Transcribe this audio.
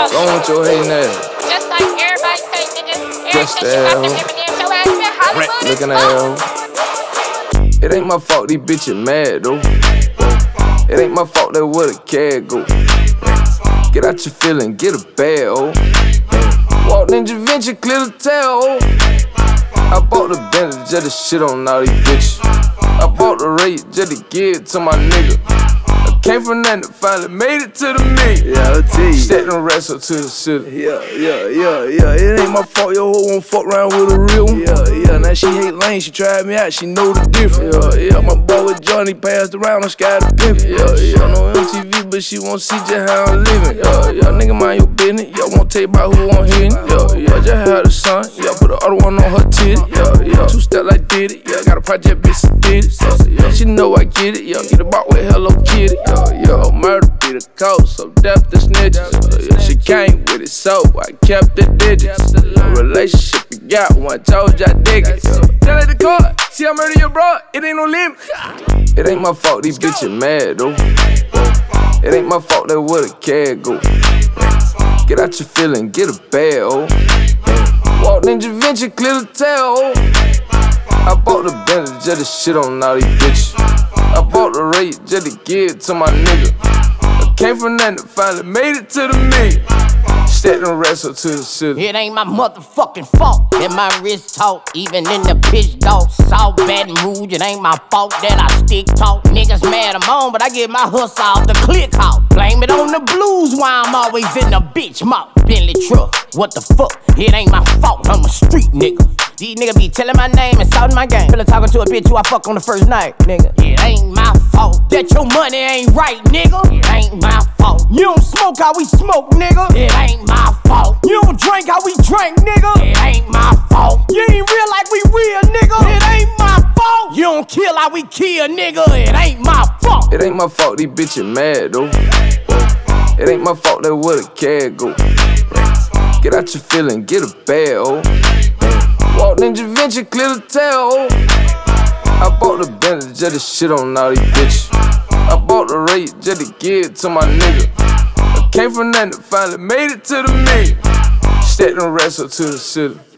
Go on with your hating ass. Just like everybody say, niggas. Just Everything you got to your ass been Hollywood. Looking at her. It ain't my fault these bitches mad though. It ain't my fault that where the cat go. Get out your feeling, get a bag, oh. Walk Ninja Venture, clear the tail, oh. I bought the Bentley just to shit on all these bitches. I bought the rate just to give it to my nigga. I came from nothing, finally made it to the million. Yeah, I'll tell you. Set them rest up to the city. Yeah. It ain't my fault your hoe won't fuck around with a real one. Yeah. Now she hate lane, she tried me out, she know the difference. Yeah. My boy with Johnny passed around on Sky the Pimpin'. Yeah. No MTV, but she won't see just how I'm living. Yeah. Nigga mind your business. Yeah, won't tell you about who I'm hitting. Yeah. Just had a son. Yeah, put the other one on her titty. Yeah. Two step like did it. Yeah, got a project bitch did it. Yeah, she know I get it. Yeah, get a box with Hello Kitty. Yeah, murder be the code, so death the snitches. Yeah, she came with it, so I kept the digits. Relationship you got one, told you I dig it. Tell her the court, see I murder your bro, it ain't no limit. It ain't my fault these bitches mad though. It ain't my fault that where the cat go. Get out your feeling, get a bag, oh. Walk Ninja Venture, clear the tail, oh. I bought the Bentley just to shit on all these bitches. I bought the rate just to give it to my nigga. I came from nothing, finally made it to the million. Set them rest up to the city. It ain't my motherfucking fault that my wrist talk, even in the pitch dog. South Baton Rouge, it ain't my fault that I stick talk. Niggas mad I'm on, but I get my hustle off the click out. Blame it on the blues why I'm always in the bitch mouth. Bentley truck, what the fuck? It ain't my fault, I'm a street nigga. These niggas be telling my name and shouting my game. Fella talking to a bitch who I fuck on the first night, nigga. It ain't my fault that your money ain't right, nigga. It ain't my fault. You don't smoke how we smoke, nigga. It ain't my fault. You don't drink how we drink, nigga. It ain't my fault. You ain't real like we real, nigga. It ain't my fault. You don't kill how we kill, nigga. It ain't my fault. It ain't my fault these bitches mad though. It ain't my fault that where the cat go. Get out your feeling, get a bag, oh. Walk Ninja Venture, clear the tail, oh. I bought the Bentley just to shit on all these bitches. I bought the rate just to give it to my nigga. I came from nothing, finally made it to the million. Set them rest up to the city.